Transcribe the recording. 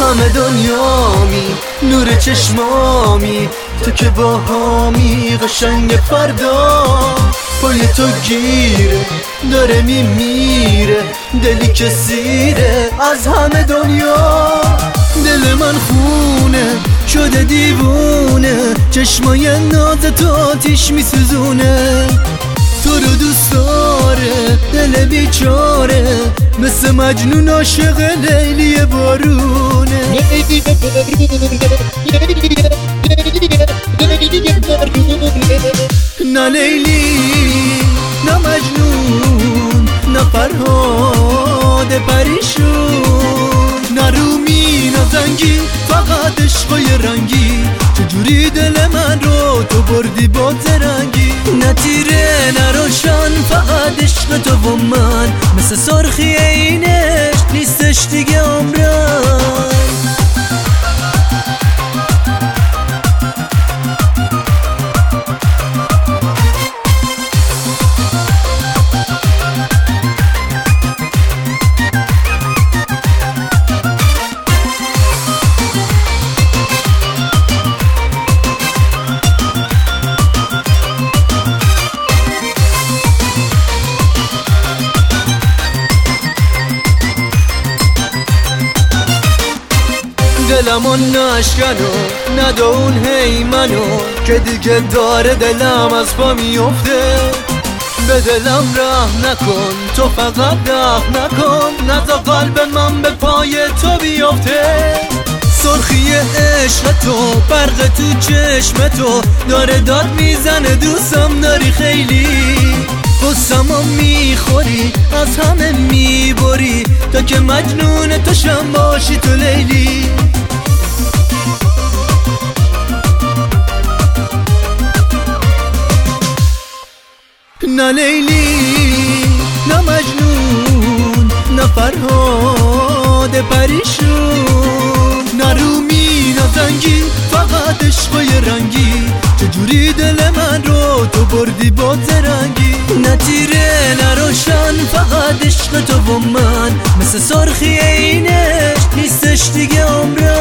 همه دنیامی، نور چشمامی، تو که باهامی قشنگ فردا. پای تو گیره داره میمیره، دلی که سیره از همه دنیا. دل من خونه شده دیوونه، چشمای ناز تو آتیش میسوزونه. تو رو دوست داره دل بیچاره، مثل مجنون عاشق لیلی بارونه. نه لیلی نه مجنون، نه فرهاد پریشون، نه رومی نه زنگی، فقط عشقای رنگی. چجوری دل من رو تو بردی با زرنگی؟ نه تیره نه روشن، فقط عشق تو و من، مثل سرخی اینش نیستش دیگه عمرم. دلمو نشکنو نده اون هی منو، که دیگه داره دلم از پا میفته. به دلم رحم نکن تو، فقط رحم نکن، نذار قلب من به پای تو بیفته. سرخی عشق تو، برق تو چشم تو، داره داد میزنه دوستم داری خیلی. غصه‌مو میخوری از همه میبری، تا که مجنون توشم باشی تو لیلی. نه لیلی نه مجنون، نه فرهاد پریشون، نه رومی نه زنگی، فقط عشقای رنگی. چجوری دل من رو تو بردی با زرنگی؟ نه تیره نه روشن، فقط عشق تو و من، مثل سرخی اینش نیستش دیگه عمرم.